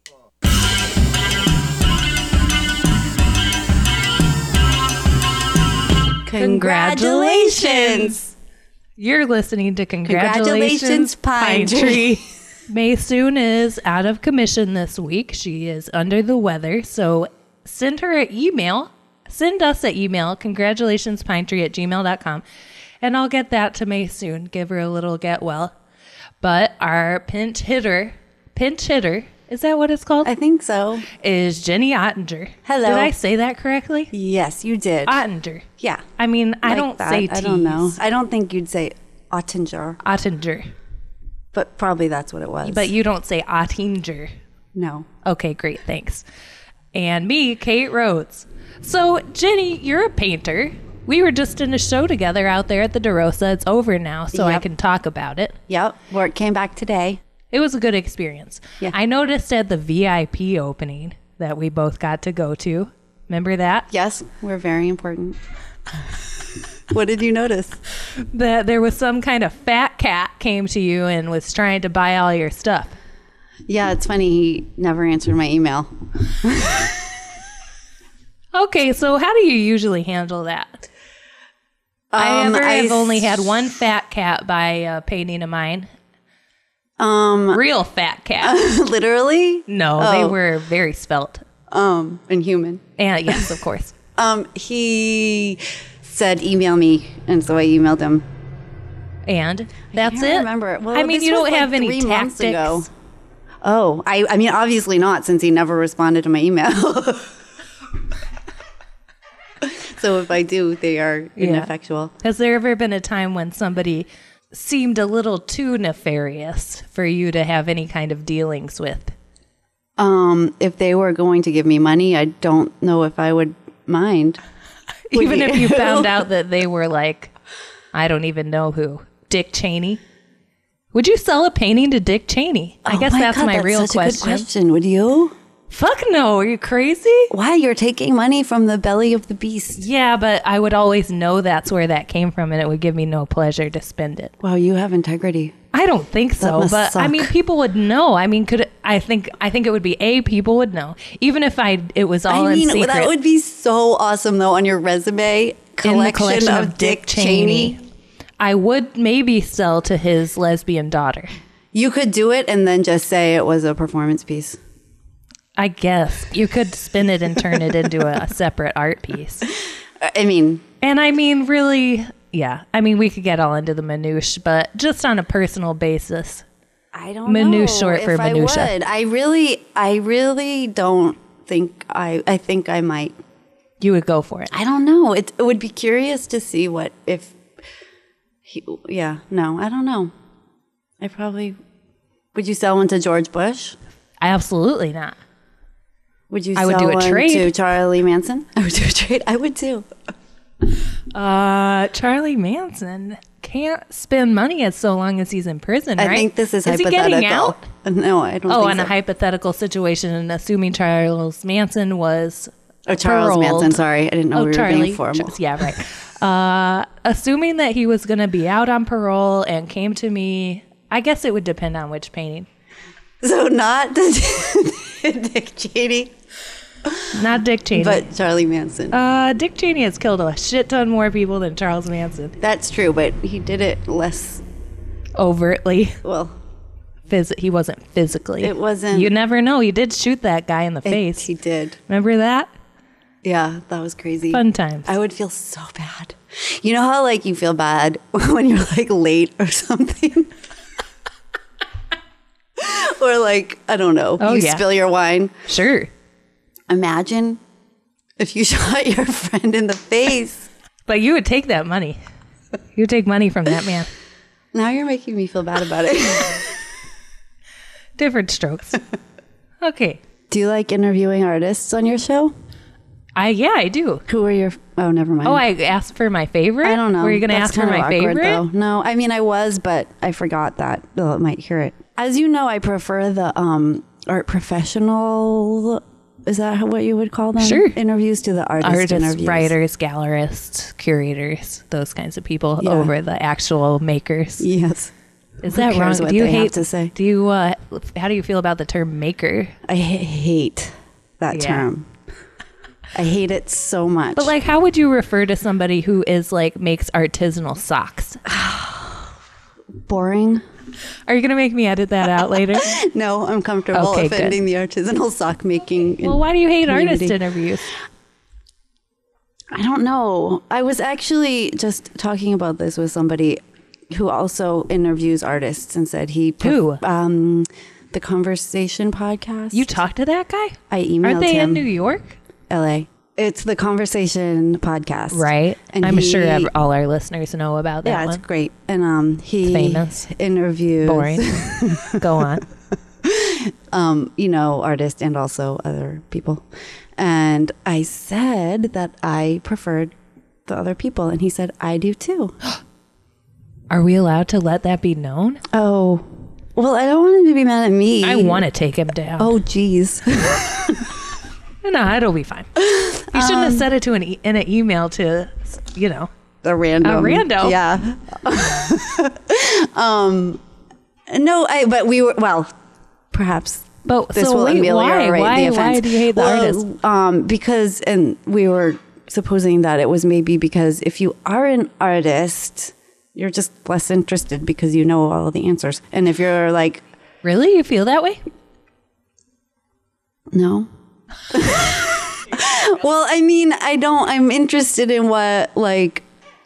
Congratulations! You're listening to Congratulations Pine Tree. Maysoon is out of commission this week. She is under the weather. So send her an email. Send us an email, congratulationspinetree@gmail.com. And I'll get that to Maysoon. Give her a little get well. But our pinch hitter, is that what it's called? I think so. Is Jenny Ottinger. Hello. Did I say that correctly? Yes, you did. Ottinger. Yeah. I mean, I Like don't that. say I don't know. T's. I don't think you'd say Ottinger, Ottinger. but probably that's what it was. But you don't say Ottinger. No. Okay, great, thanks. And me, Kate Rhodes. So, Jenny, you're a painter. We were just in a show together out there at the DeRosa. It's over now, so I Yep. can talk about it. Yep. Work came back today. It was a good experience. Yeah. I noticed at the VIP opening that we both got to go to. Remember that? Yes, we're very important. What did you notice? That there was some kind of fat cat came to you and was trying to buy all your stuff. Yeah, it's funny. He never answered my email. Okay, so how do you usually handle that? I've only had one fat cat buy a painting of mine. Real fat cat. Literally? No, they were very svelte. And human. And yes, of course. He said email me, and so I emailed him. And that's I can't it. remember. Well, I mean, this you was don't like have any 3 months tactics. ago. Oh, I mean, obviously not, since he never responded to my email. So if I do, they are ineffectual. Has there ever been a time when somebody seemed a little too nefarious for you to have any kind of dealings with? If they were going to give me money, I don't know if I would mind. Even if you found out that they were like, I don't even know who, Dick Cheney? Would you sell a painting to Dick Cheney? I guess that's my real such a good question. question. Would you? Fuck no. Are you crazy? Why? You're taking money from the belly of the beast. Yeah, but I would always know that's where that came from, and it would give me no pleasure to spend it. Wow, you have integrity. I don't think so, must but I suck. mean, people would know. I mean, I think it would be people would know, even if it was all in secret. That would be so awesome, though, on your resume. In the collection of Dick Cheney. I would maybe sell to his lesbian daughter. You could do it and then just say it was a performance piece. I guess you could spin it and turn it into a separate art piece. I mean, And I mean, really, yeah. I mean, we could get all into the minutiae, but just on a personal basis. I don't Minutiae know short for if minutia. I would. I really don't think I think I might. You would go for it. I don't know. It would be curious to see what if. No, I don't know. I probably. Would you sell one to George Bush? Absolutely not. Would you I sell would do a one trade. to Charlie Manson? I would do a trade. I would too. Charlie Manson can't spend money as so long as he's in prison, right? I think this is he hypothetical. getting out? No, I don't Oh, think in so. a hypothetical situation, and assuming Charles Manson was Charles paroled. Manson, sorry. I didn't know we were being formal. Yeah, right. Assuming that he was going to be out on parole and came to me, I guess it would depend on which painting. So not Dick Cheney, Not Dick Cheney. but Charlie Manson. Dick Cheney has killed a shit ton more people than Charles Manson. That's true, but he did it less, Overtly. well, He wasn't physically. it wasn't. You never know. He did shoot that guy in the face. He did. Remember that? Yeah, that was crazy. Fun times. I would feel so bad. You know how like you feel bad when you're like late or something? Or like, I don't know, Oh, you yeah. spill your wine. Sure. Imagine if you shot your friend in the face. But you would take that money. You would take money from that man. Now you're making me feel bad about it. Different strokes. Okay. Do you like interviewing artists on your show? Yeah, I do. Who are your... Oh, never mind. Oh, I asked for my favorite? I don't know. Were you going to That's ask for kind of my awkward, favorite? though. No, I mean, I was, but I forgot that. Bill might hear it. As you know, I prefer the art professional... Is that what you would call them? Sure. Interviews to the artist Artists, interviews. writers, gallerists, curators, those kinds of people Yeah. over the actual makers. Yes. Is that wrong? What do you hate to say? Do you? How do you feel about the term maker? I hate that term. I hate it so much. But like, how would you refer to somebody who is like makes artisanal socks? Boring. Are you gonna make me edit that out later? No, I'm comfortable offending the artisanal sock making. Well, why do you hate artist interviews? I don't know. I was actually just talking about this with somebody who also interviews artists and said who? The Conversation podcast. You talked to that guy? I emailed him. Aren't they in New York? LA. It's the Conversation podcast. Right. And I'm sure all our listeners know about that one. Yeah, it's great. And he famous. Interviews. Boring. Go on. Artists and also other people. And I said that I preferred the other people. And he said, I do too. Are we allowed to let that be known? Oh, well, I don't want him to be mad at me. I want to take him down. Oh, geez. No, it'll be fine. You shouldn't have said it to in an email to, a random. Yeah. But we were, well, perhaps. But this will ameliorate the offense. Why do you hate the artist? Because, and we were supposing that it was maybe because if you are an artist, you're just less interested because you know all the answers. And if you're like... Really? You feel that way? No. Well, I mean, I'm interested in what like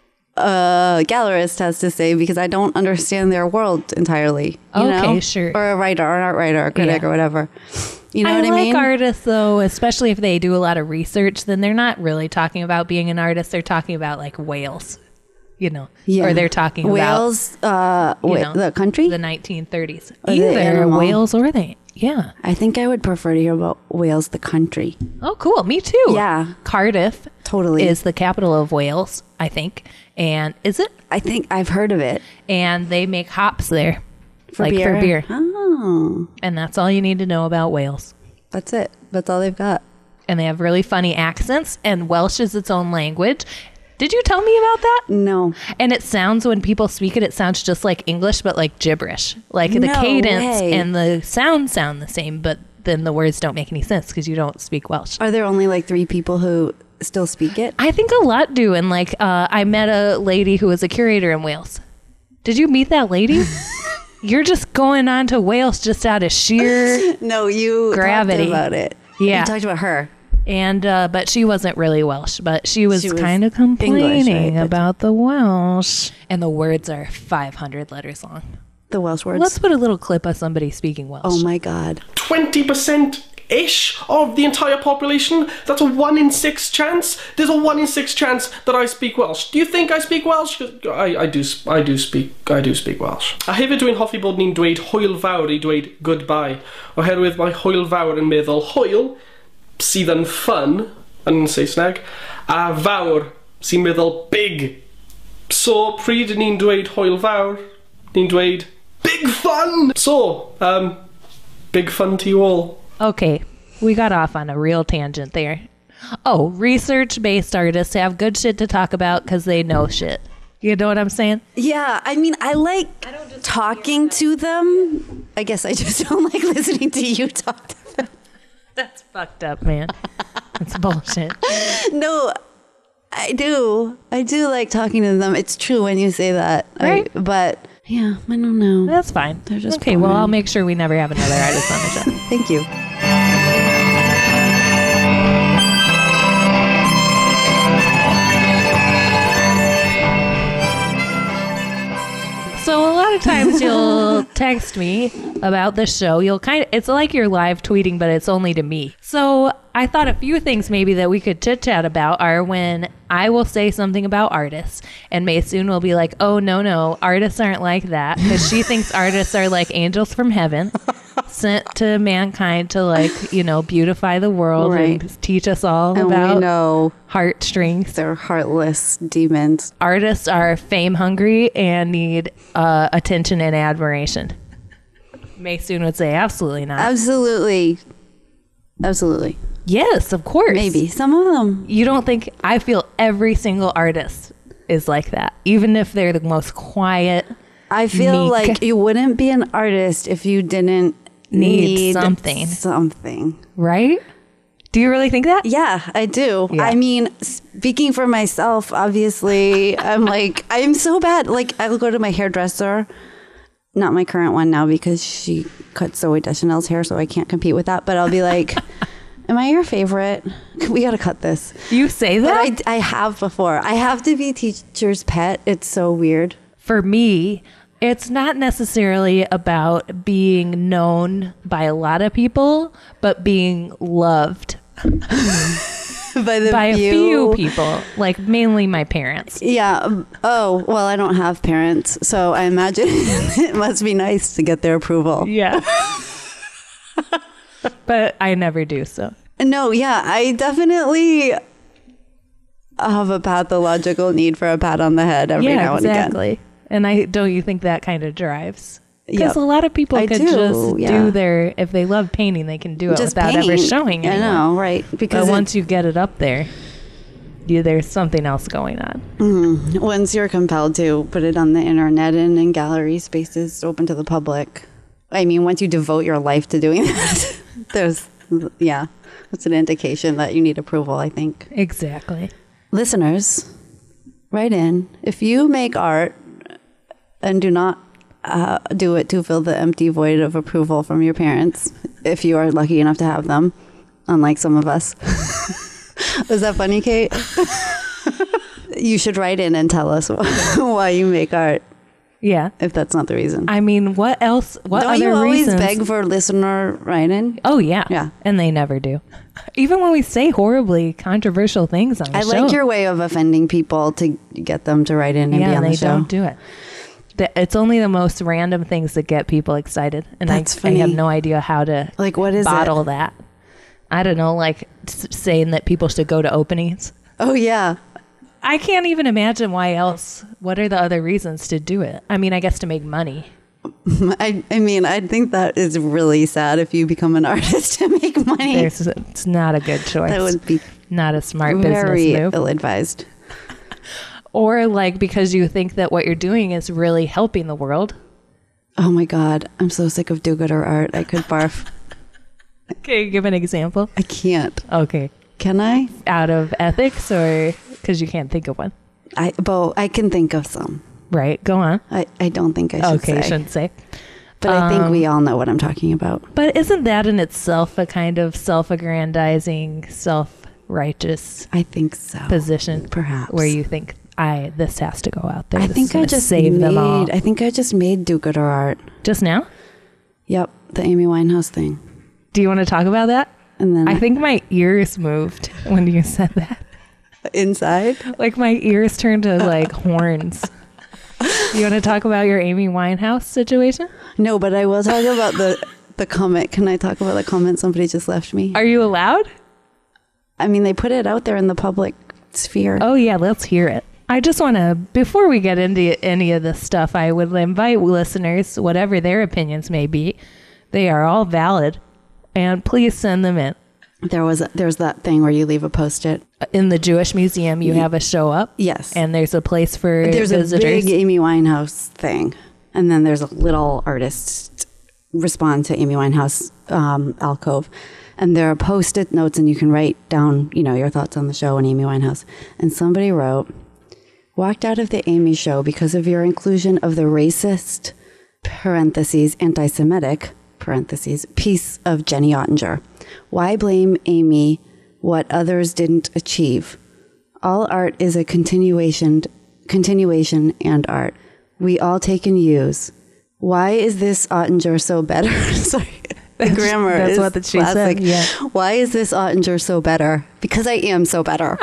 a gallerist has to say because I don't understand their world entirely. You know? Sure. Or a writer, or an art writer, or a critic, or whatever. You know what I mean? I like artists, though, especially if they do a lot of research, then they're not really talking about being an artist. They're talking about like whales, or they're talking whales, about the country, the 1930s, either whales or they. Yeah. I think I would prefer to hear about Wales, the country. Oh, cool. Me too. Yeah. Cardiff totally is the capital of Wales, I think. And is it? I think I've heard of it. And they make hops there. For beer? Oh. And that's all you need to know about Wales. That's it. That's all they've got. And they have really funny accents, and Welsh is its own language. Did you tell me about that? No. And it sounds, when people speak it, it sounds just like English, but like gibberish. Like the cadence and the sound the same, but then the words don't make any sense because you don't speak Welsh. Are there only like 3 people who still speak it? I think a lot do. And like, I met a lady who was a curator in Wales. Did you meet that lady? You're just going on to Wales just out of sheer No, you gravity. Talked about it. Yeah. You talked about her. And but she wasn't really Welsh, but she was kind of complaining English, right? about the Welsh. And the words are 500 letters long. The Welsh words? Let's put a little clip of somebody speaking Welsh. Oh my God. 20%-ish of the entire population. That's a 1 in 6 chance. There's a 1 in 6 chance that I speak Welsh. Do you think I speak Welsh? I do speak Welsh. A hefyd dwi'n hoffi bod ni'n dweud hwyl fawr I dweud goodbye. Oherwydd mae hwyl fawr yn meddwl hwyl sydd yn fun yn Saesneg, a fawr sy'n meddwl big. So, pryd ni'n dweud hwyl fawr, ni'n dweud big fun! So, big fun to you all. Okay, we got off on a real tangent there. Oh, research-based artists have good shit to talk about because they know shit. You know what I'm saying? Yeah, I mean, I like talking to them. I guess I just don't like listening to you talk to them. That's fucked up, man. That's bullshit. No, I do. I do like talking to them. It's true when you say that. Right. But yeah, I don't know. That's fine. They're just okay, boring. well, I'll make sure we never have another artist on the show. Thank you. So a lot of times you'll text me about the show. It's like you're live tweeting, but it's only to me. So I thought a few things maybe that we could chit chat about are when I will say something about artists and Maysoon will be like, oh, no, artists aren't like that. Because she thinks artists are like angels from heaven sent to mankind to like, beautify the world and teach us all about we know heartstrings. They're heartless demons. Artists are fame hungry and need attention and admiration. Maysoon would say absolutely not. Absolutely. Yes, of course. Maybe. Some of them. You don't think... I feel every single artist is like that. Even if they're the most quiet, I feel like you wouldn't be an artist if you didn't need something. Right? Do you really think that? Yeah, I do. Yeah. I mean, speaking for myself, obviously, I'm so bad. Like, I'll go to my hairdresser, not my current one now because she cuts Zooey Deschanel's hair, so I can't compete with that. But I'll be like, am I your favorite? We got to cut this. You say that? But I have before. I have to be teacher's pet. It's so weird. For me, it's not necessarily about being known by a lot of people, but being loved by a few people, like mainly my parents. Yeah. Oh, well, I don't have parents, so I imagine it must be nice to get their approval. Yeah. But I never do so. No, yeah, I definitely have a pathological need for a pat on the head every now and again. And don't you think that kind of drives? Because a lot of people could just do their, if they love painting, they can do it just without ever showing anyone. I know, right? Because once you get it up there, there's something else going on. Once you're compelled to put it on the internet and in gallery spaces open to the public. I mean, once you devote your life to doing that, that's an indication that you need approval, I think. Exactly. Listeners, write in. If you make art and do not do it to fill the empty void of approval from your parents, if you are lucky enough to have them, unlike some of us. Was that funny, Kate? You should write in and tell us why you make art. Yeah. If that's not the reason. I mean, what else? What Don't other you always reasons? beg for listener write-in? Oh, yeah. Yeah. And they never do. Even when we say horribly controversial things on the show. I like your way of offending people to get them to write in and be on the show. Yeah, they don't do it. It's only the most random things that get people excited. And I have no idea how to what is bottle that. I don't know, saying that people should go to openings. Oh, yeah. I can't even imagine why else. What are the other reasons to do it? I mean, I guess to make money. I mean, I think that is really sad if you become an artist to make money. It's not a good choice. That would be not a smart business move. Very ill-advised. Or because you think that what you're doing is really helping the world. Oh my God. I'm so sick of do-gooder art. I could barf. Okay, give an example. I can't. Okay. Can I? Out of ethics or because you can't think of one? I can think of some. Right. Go on. I don't think I should say. Okay, shouldn't say. But I think we all know what I'm talking about. But isn't that in itself a kind of self-aggrandizing, self-righteous I think so. Position? Perhaps. Where you think, this has to go out there. I think I just made do-gooder art. Just now? Yep. The Amy Winehouse thing. Do you want to talk about that? And then I think my ears moved when you said that. Inside? My ears turned to horns. You want to talk about your Amy Winehouse situation? No, but I will talk about the comment. Can I talk about the comment somebody just left me? Are you allowed? I mean, they put it out there in the public sphere. Oh, yeah. Let's hear it. I just want to, before we get into any of this stuff, I would invite listeners, whatever their opinions may be, they are all valid, and please send them in. There's that thing where you leave a Post-it. In the Jewish Museum, you have a show up. Yes. And there's a place for visitors. There's a big Amy Winehouse thing. And then there's a little artist respond to Amy Winehouse alcove. And there are Post-it notes, and you can write down, your thoughts on the show and Amy Winehouse. And somebody wrote, walked out of the Amy show because of your inclusion of the racist, parentheses, anti-Semitic, parentheses, piece of Jenny Ottinger. Why blame Amy what others didn't achieve? All art is a continuation and art. We all take and use. Why is this Ottinger so better? Sorry, the grammar that's is what she classic. Said. Yeah. Why is this Ottinger so better? Because I am so better.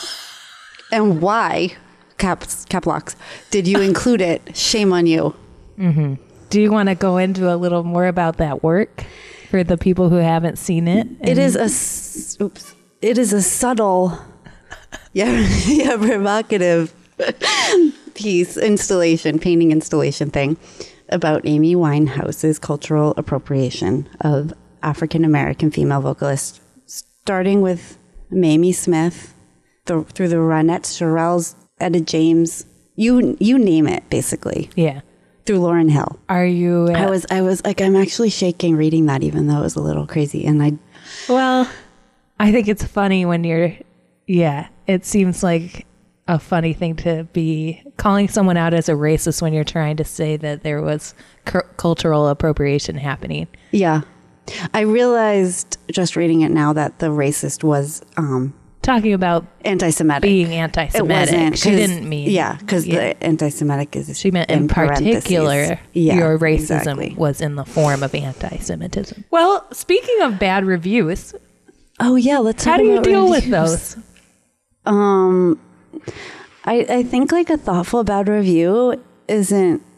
And why, cap locks, did you include it? Shame on you. Mm-hmm. Do you want to go into a little more about that work for the people who haven't seen it? It is a subtle, provocative painting installation thing about Amy Winehouse's cultural appropriation of African American female vocalists, starting with Mamie Smith, through the Ronettes, Shirelles, Etta James, you name it, basically. Yeah. through Lauryn Hill. Are you? I was like, I'm actually shaking reading that, even though it was a little crazy. And Well, I think it's funny when it seems like a funny thing to be calling someone out as a racist when you're trying to say that there was cultural appropriation happening. Yeah. I realized just reading it now that the racist was talking about anti-Semitic. Being anti-Semitic. It wasn't, she didn't mean. Yeah, because the anti-Semitic is. She meant in particular, your racism exactly. was in the form of anti-Semitism. Well, speaking of bad reviews. Oh, yeah. Let's talk How do you about deal reviews. with those? I think like a thoughtful bad review is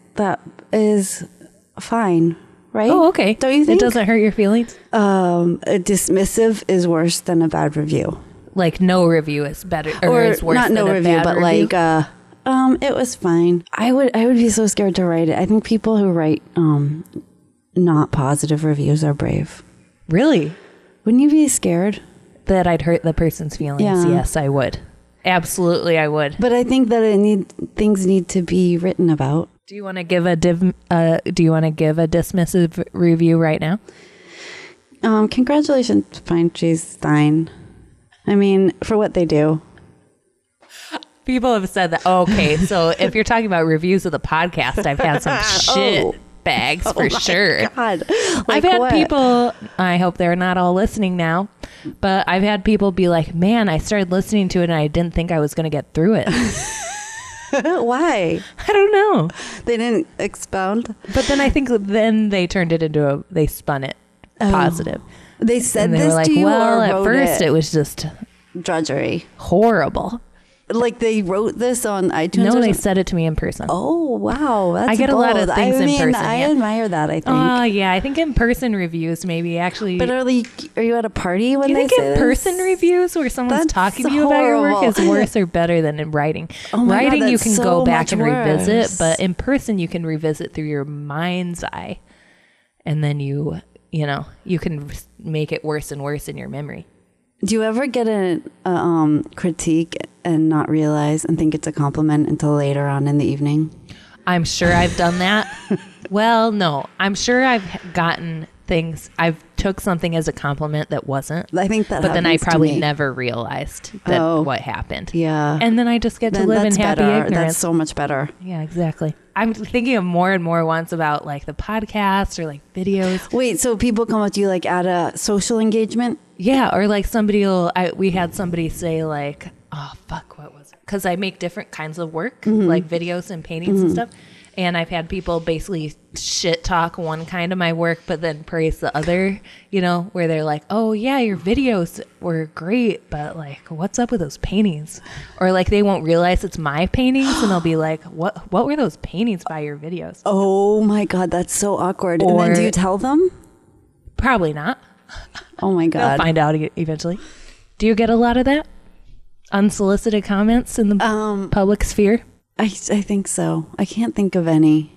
fine, right? Oh, okay. Don't you think? It doesn't hurt your feelings? A dismissive is worse than a bad review. Like no review is better Or is worse not than no a review, bad but review? like it was fine. I would be so scared to write it. I think people who write not positive reviews are brave. Really? Wouldn't you be scared? That I'd hurt the person's feelings? Yeah. Yes, I would. Absolutely, I would. But I think that things need to be written about. Do you want to give a dismissive review right now? Congratulations, Pine Trees Stein. I mean, for what they do. People have said that. Okay, so if you're talking about reviews of the podcast, I've had some shit bags for sure. God. I've had people, I hope they're not all listening now, but I've had people be like, man, I started listening to it and I didn't think I was going to get through it. Why? I don't know. They didn't expound? But then I think then they turned it into they spun it positive. They said And they this were like, to you well, or at wrote first it was just drudgery. horrible. Like they wrote this on iTunes? No, or they something? said it to me in person. Oh, wow. That's I get bold. a lot of things in person. I yeah. admire that, I think. Yeah, I think in-person reviews maybe actually. But are you at a party when do you they think say in-person this? reviews where someone's That's talking to you about your work is horrible. worse or better than in writing? Oh my God, Writing you that's can so go back much and revisit, worse. but in person you can revisit through your mind's eye, and then you can make it worse and worse in your memory. Do you ever get a critique and not realize and think it's a compliment until later on in the evening? I'm sure I've done that. Well, no, I'm sure I've gotten things. I've took something as a compliment that wasn't. I think that but then I happens to probably me. never realized that what happened. Yeah. And then I just get to Then live in that's happy better. ignorance. That's so much better. Yeah, exactly. I'm thinking of more and more once about like the podcast or like videos. Wait, so people come up to you like at a social engagement? Yeah, or like we had somebody say like, oh, fuck, what was it? Because I make different kinds of work, like videos and paintings and stuff. And I've had people basically shit talk one kind of my work, but then praise the other, where they're like, oh yeah, your videos were great, but like, what's up with those paintings? Or like they won't realize it's my paintings and they'll be like, what were those paintings by your videos? Oh my God, that's so awkward. And Or- then do you tell them? Probably not. Oh my They'll God. find out eventually. Do you get a lot of that? Unsolicited comments in the public sphere? I think so. I can't think of any.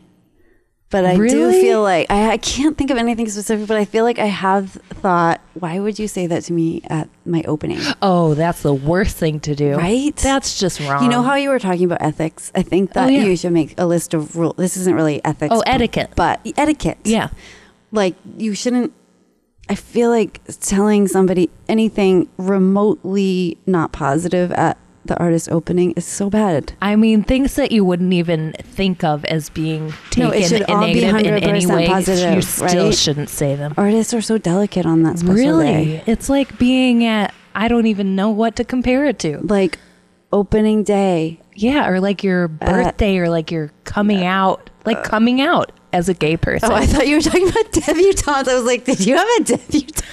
But I do Really? feel like, I can't think of anything specific, but I feel like I have thought, why would you say that to me at my opening? Oh, that's the worst thing to do. Right? That's just wrong. You know how you were talking about ethics? I think that yeah. you should make a list of rules. This isn't really ethics. Oh, etiquette. But etiquette. Yeah. Like you shouldn't, I feel like telling somebody anything remotely not positive at the artist opening is so bad. I mean, things that you wouldn't even think of as being taken it should in all be negative in any 100% way, positive, you still right? shouldn't say them. Artists are so delicate on that special Really? day. It's like being at, I don't even know what to compare it to. Like opening day. Yeah, or like your birthday or like your coming out, like coming out as a gay person. Oh, I thought you were talking about debutantes. I was like, did you have a debutante?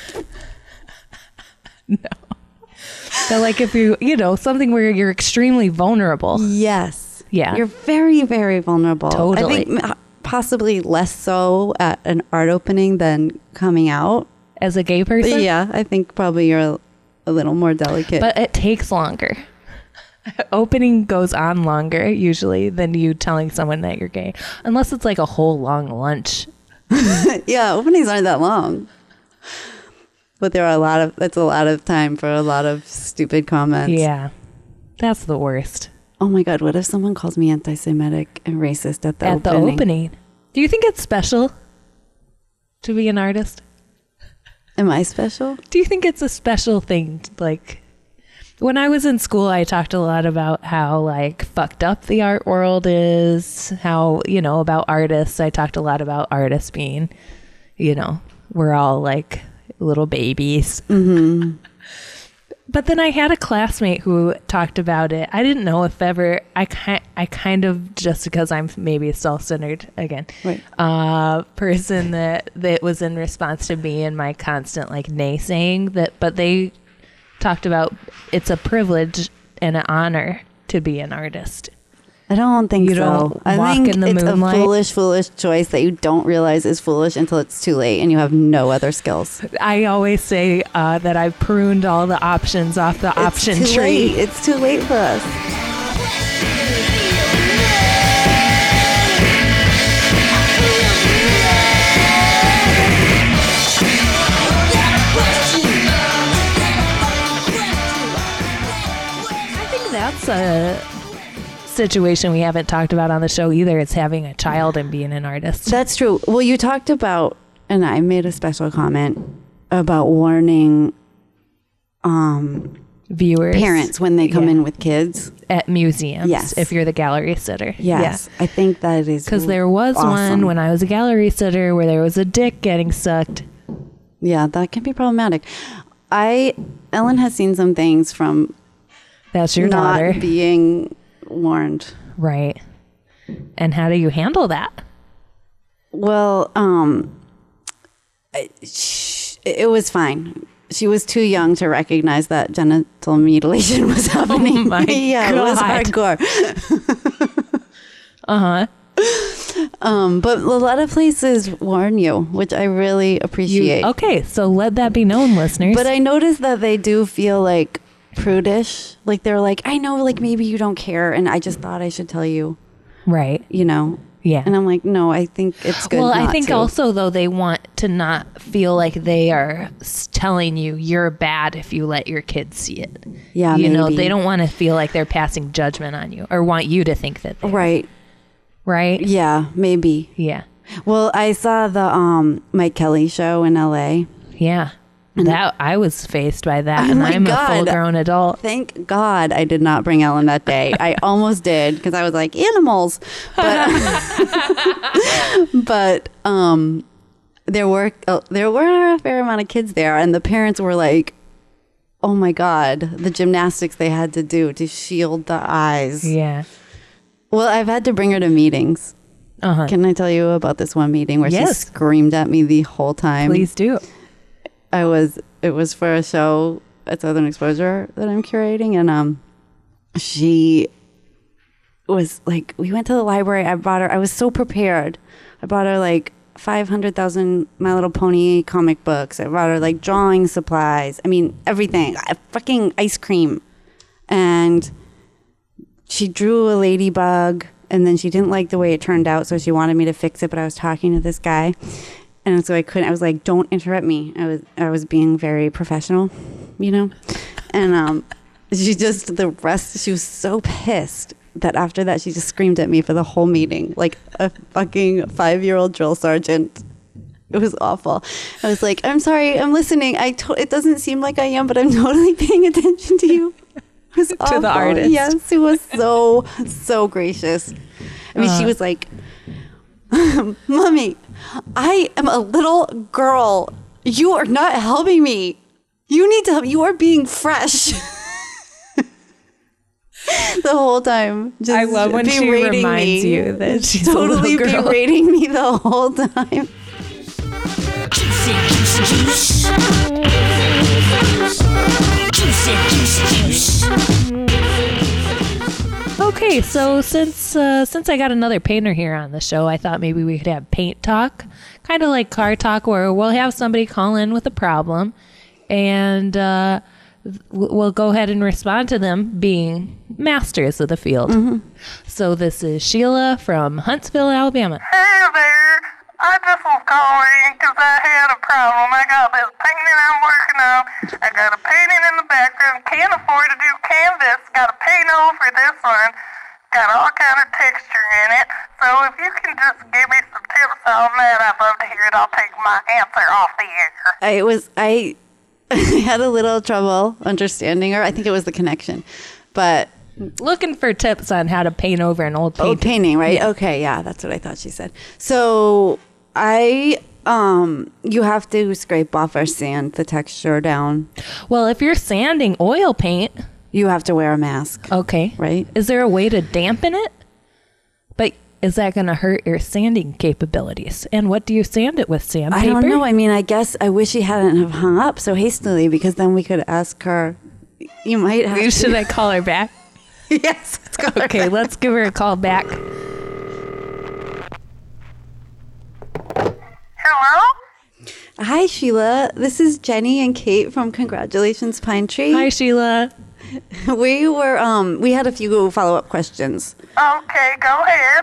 So like if you something where you're extremely vulnerable. Yes. Yeah. You're very, very vulnerable. Totally. I think possibly less so at an art opening than coming out. As a gay person? Yeah, I think probably you're a little more delicate. But it takes longer. Opening goes on longer usually than you telling someone that you're gay. Unless it's like a whole long lunch. yeah, openings aren't that long. But there are that's a lot of time for a lot of stupid comments. Yeah. That's the worst. Oh my God, what if someone calls me anti-Semitic and racist at the At opening? the opening. Do you think it's special to be an artist? Am I special? Do you think it's a special thing? Like, when I was in school, I talked a lot about how, like, fucked up the art world is, how, you know, about artists. I talked a lot about artists being, you know, we're all like little babies. Mm-hmm. But then I had a classmate who talked about it. I didn't know if ever, I kind of, just because I'm maybe self-centered again, right. Person that was in response to me and my constant like naysaying that, but they talked about it's a privilege and an honor to be an artist. I don't think you so. Don't I walk think in the it's moonlight. a foolish choice that you don't realize is foolish until it's too late and you have no other skills. I always say that I've pruned all the options off the option tree. Late. It's too late for us. I think that's a situation we haven't talked about on the show either. It's having a child and being an artist. That's true. Well, you talked about, and I made a special comment about warning viewers, parents when they come in with kids at museums. Yes, if you're the gallery sitter. Yes, yeah. I think that is because there was awesome. One when I was a gallery sitter where there was a dick getting sucked. Yeah, that can be problematic. Ellen has seen some things from that's your daughter not being warned. Right. And how do you handle that? Well, it was fine. She was too young to recognize that genital mutilation was happening. Oh my yeah, God. It was hardcore. But a lot of places warn you, which I really appreciate. Okay, so let that be known, listeners. But I noticed that they do feel like prudish. Like they're like, I know, like maybe you don't care, and I just thought I should tell you. Right. You know? Yeah. And I'm like, no, I think it's good. Well, I think also, though, they want to not feel like they are telling you you're bad if you let your kids see it. Yeah, you know, maybe. they don't want to feel like they're passing judgment on you or want you to think that they right. Right? Yeah, maybe. Yeah. Well, I saw the Mike Kelly show in LA. Yeah. That I was faced by that, Oh and my I'm God. a full-grown adult. Thank God I did not bring Ellen that day. I almost did because I was like animals, but there were a fair amount of kids there, and the parents were like, "Oh my God, the gymnastics they had to do to shield the eyes." Yeah. Well, I've had to bring her to meetings. Can I tell you about this one meeting where she screamed at me the whole time? Please do. It was for a show at Southern Exposure that I'm curating, and she was like, we went to the library. I was so prepared. I bought her like 500,000 My Little Pony comic books. I bought her like drawing supplies. I mean, everything. Fucking ice cream. And she drew a ladybug, and then she didn't like the way it turned out, so she wanted me to fix it, but I was talking to this guy. And so I was like, don't interrupt me. I was being very professional, you know? And she was so pissed that after that, she just screamed at me for the whole meeting, like a fucking 5-year-old drill sergeant. It was awful. I was like, I'm sorry, I'm listening. It doesn't seem like I am, but I'm totally paying attention to you. It was awful. To the artist. Yes, it was so gracious. I mean, she was like, Mommy, I am a little girl. You are not helping me. You need to help. You are being fresh. The whole time. Just I love when she reminds you that she's totally a little girl. Berating me the whole time. Okay, so since I got another painter here on the show, I thought maybe we could have paint talk, kind of like car talk, where we'll have somebody call in with a problem, and we'll go ahead and respond to them being masters of the field. Mm-hmm. So this is Sheila from Huntsville, Alabama. Hey there. I just was calling because I had a problem. I got this painting I'm working on. I got a painting in the background. Can't afford to do canvas. Got to paint over this one. Got all kind of texture in it. So if you can just give me some tips I had a little trouble understanding her. I think it was the connection, but Looking for tips on how to paint over an old painting. Old painting, right? Yeah. Okay, yeah, that's what I thought she said. So you have to scrape off or sand the texture down. Well, if you're sanding oil paint, you have to wear a mask. Okay. Right? Is there a way to dampen it? But is that going to hurt your sanding capabilities? And what do you sand it with? Sandpaper? I don't know. I mean, I guess I wish she hadn't have hung up so hastily, because then we could ask her. You might have to. Should I call her back? Yes. Let's call her back. Let's give her a call back. Hello? Hi, Sheila. This is Jenny and Kate from Congratulations Pine Tree. Hi, Sheila. We had a few follow-up questions. Okay, go ahead.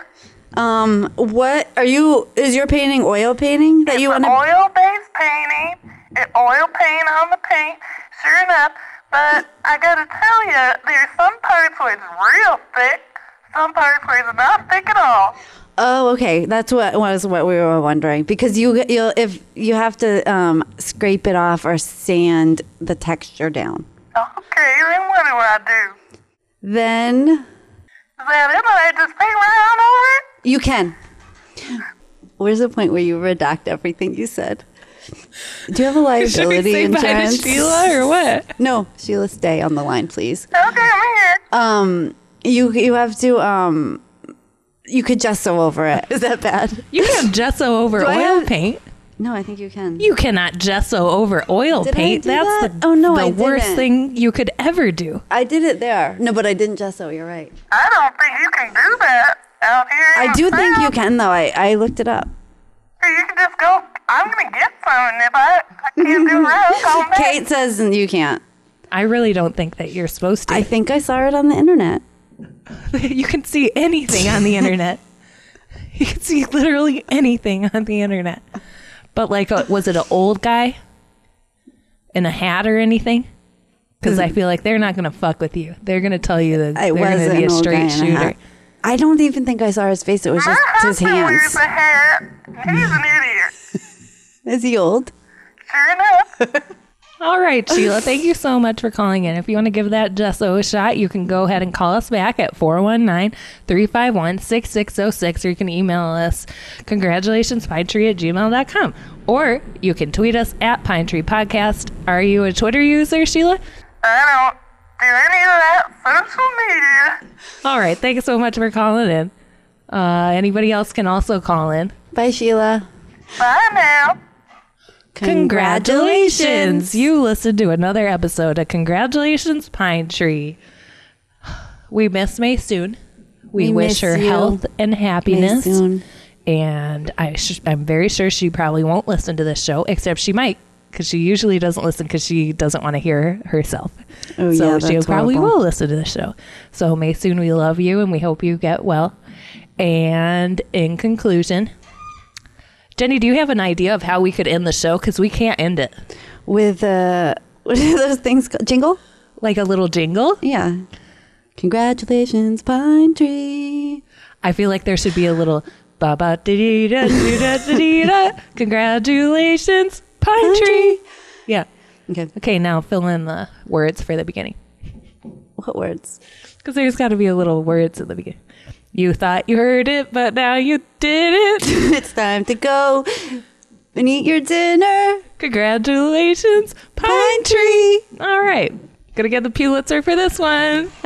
What are you? Is your painting oil painting that you want to? Oil-based painting. Oil paint on the paint, sure enough. But I gotta tell you, there's some parts where it's real thick, some parts where it's not thick at all. Oh, okay. That's what we were wondering, because you'll if you have to scrape it off or sand the texture down. Okay, then what do I do? Then Is that it? I just paint right on over it? you can. Where's the point where you redact everything you said? Do you have a liability Should we say bye to insurance? Sheila or what? No, Sheila, stay on the line, please. Okay, I'm here. You have to you could gesso over it. Is that bad? You can gesso over Do I oil have- paint. No, I think you can. You cannot gesso over oil Did I paint. do That's that? the, Oh, no, the I worst didn't. thing you could ever do. I did it there. No, but I didn't gesso. You're right. I don't think you can do that out here. I in do the think you South. can, though. I looked it up. Or you can just go, I'm gonna get some, and if I can't do it right, I'll call back. Kate says you can't. I really don't think that you're supposed to. I think I saw it on the internet. You can see anything on the internet. You can see literally anything on the internet. But like, was it an old guy in a hat or anything? Because I feel like they're not going to fuck with you. They're going to tell you that they're It was going to be an a old guy straight in a shooter. hat. I don't even think I saw his face. It was My just his husband wears hands. a hat. He's an idiot. Is he old? Sure enough. All right, Sheila, thank you so much for calling in. If you want to give that gesso a shot, you can go ahead and call us back at 419-351-6606, or you can email us congratulationspinetree@gmail.com, or you can tweet us at Pine Tree Podcast. Are you a Twitter user, Sheila? I don't do any of that social media. All right, thank you so much for calling in. Anybody else can also call in. Bye, Sheila. Bye now. Congratulations! You listened to another episode of Congratulations Pine Tree. We miss May soon. We wish miss her you, health and happiness. Soon. And I'm very sure she probably won't listen to this show, except she might, because she usually doesn't listen because she doesn't want to hear herself. Oh, so yeah, she that's probably horrible. will listen to the show. So May soon, we love you and we hope you get well. And in conclusion, Jenny, do you have an idea of how we could end the show? Because we can't end it. With what are those things called? Jingle? Like a little jingle? Yeah. Congratulations, Pine Tree. I feel like there should be a little ba ba dee da dee da dee da. Congratulations, Pine Tree. Yeah. Okay. Okay, now fill in the words for the beginning. What words? Because there's got to be a little words at the beginning. You thought you heard it, but now you didn't. It's time to go and eat your dinner. Congratulations, Pine Tree. All right. Gonna get the Pulitzer for this one.